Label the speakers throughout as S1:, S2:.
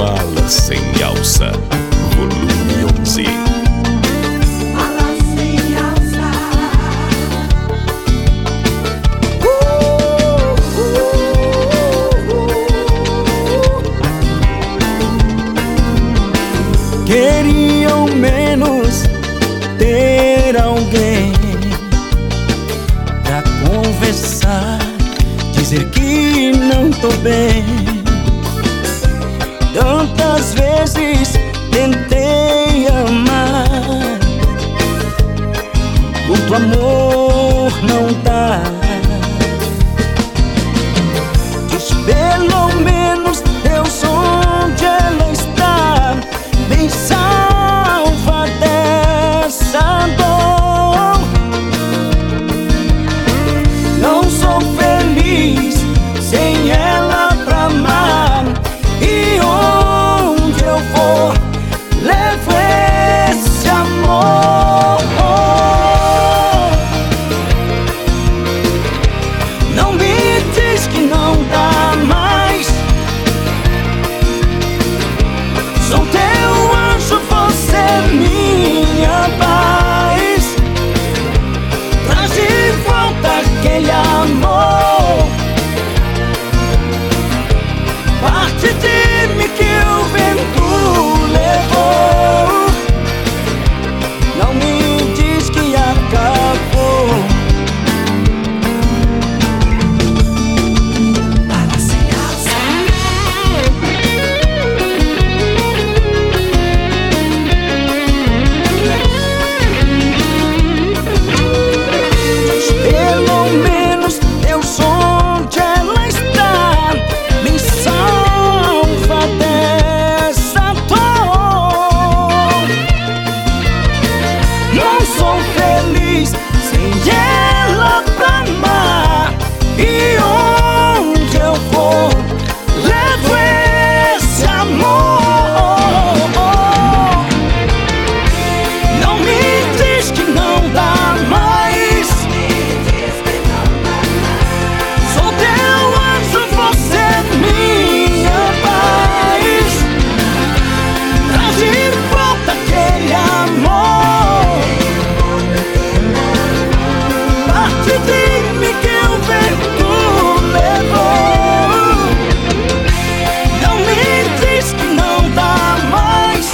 S1: Mala Sem Alça, volume 11.
S2: Mala sem alça.
S3: Queria ao menos ter alguém pra conversar, dizer que não tô bem. Tantas vezes tentei amar, muito amor não dá. Diz pelo menos Deus onde ela está, me salva dessa dor. Não sou feliz sem ela pra amar, e onde eu for levo esse amor. Não me diz que não dá mais. Sou teu anjo, você é minha paz. Traz de volta aquele amor. Parte de mim que o vento levou. Não me diz que acabou.
S2: Mala sem alça.
S3: Pelo menos eu sou onde ela está, me salva dessa dor. Não sou feliz sem ela pra amar, e onde eu for levo esse amor. Não me diz que não dá mais. Sou teu anjo, você é minha paz. Traz de volta aquele amor. Parte de mim que o vento levou. Não me diz que não dá mais.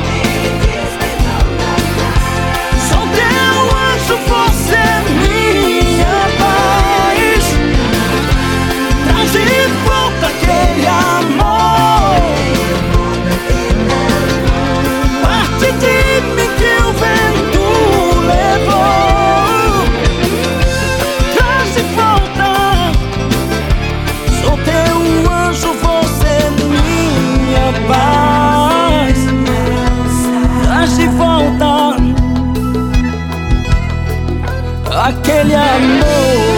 S3: Sou teu anjo, você é minha paz. Traz de volta aquele amor. Parte de mim que o vento levou. Traz de volta. Sou teu anjo, você é minha paz. Traz de volta aquele amor.